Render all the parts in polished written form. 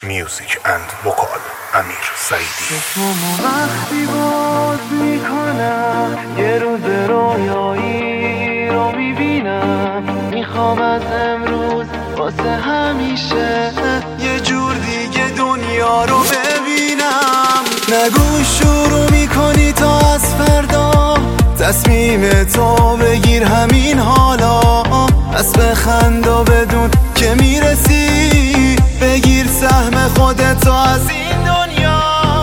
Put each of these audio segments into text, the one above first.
میوزیک اند وکال امیر سعیدی. چشمامو وقتی باز میکنم یه روز رویایی رو میبینم، میخوام از امروز واسه همیشه یه جور دیگه دنیا رو ببینم. نگو شروع میکنی تا از فردا، تصمیم تو بگیر همین حالا، پس بخند و بدون که میرسی، بگیر سهم خودتو از این دنیا.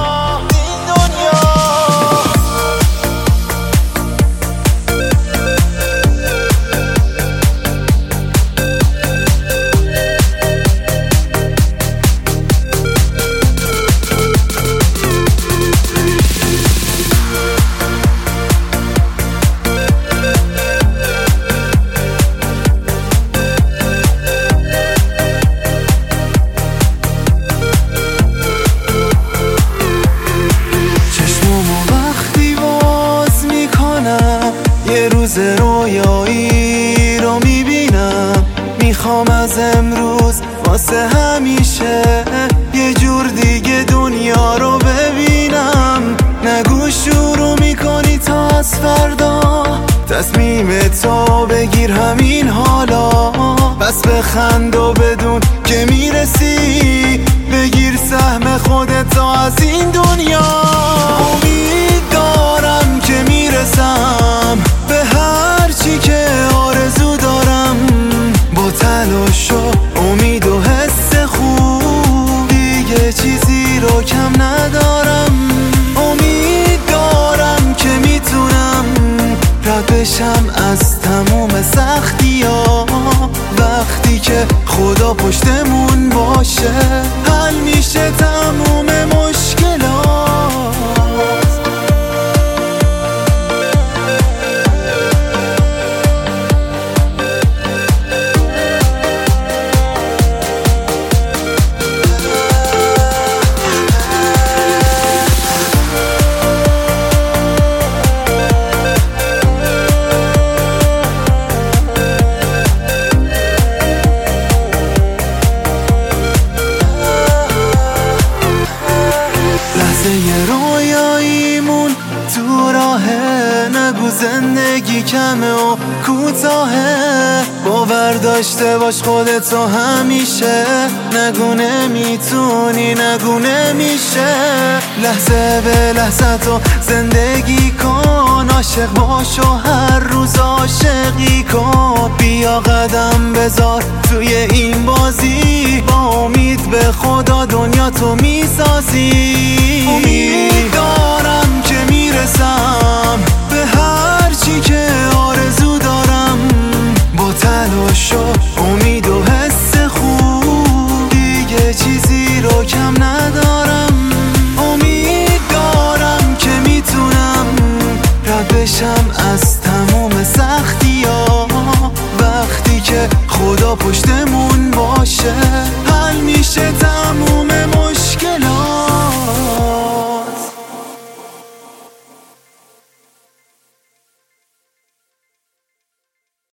یه روز رویایی رو میبینم، میخوام از امروز واسه همیشه یه جور دیگه دنیا رو ببینم. نگو شروع میکنی تا از فردا، تصمیم تو بگیر همین حالا، پس بخند و بدون که میرسی، بگیر سهم خودتو از این دنیا. امید دارم که میرسم به هر چی که آرزو دارم، با تلاش و امید و حس خوب دیگه چیزی رو کم ندارم. امید دارم که میتونم رد بشم از تموم سختی ها، وقتی که خدا پشتمون باشه حل میشه تموم مشکلات. یه رویاییمون تو راهه، نگو زندگی کمه و کوتاهه، باور داشته باش خودتو همیشه، نگو نمیتونی، نگو نمیشه. لحظه به لحظه تو زندگی کن، عاشق باش و هر روز عاشقی کن، بیا قدم بذار توی این بازی، با امید به خدا دنیا تو میسازی. امید دارم که میرسم به هر چی که آرزو دارم، با تلاش و امید و حس خوب دیگه چیزی رو کم ندارم. امید دارم که میتونم رد بشم از تموم سختی ها، وقتی که خدا پشتمون باشه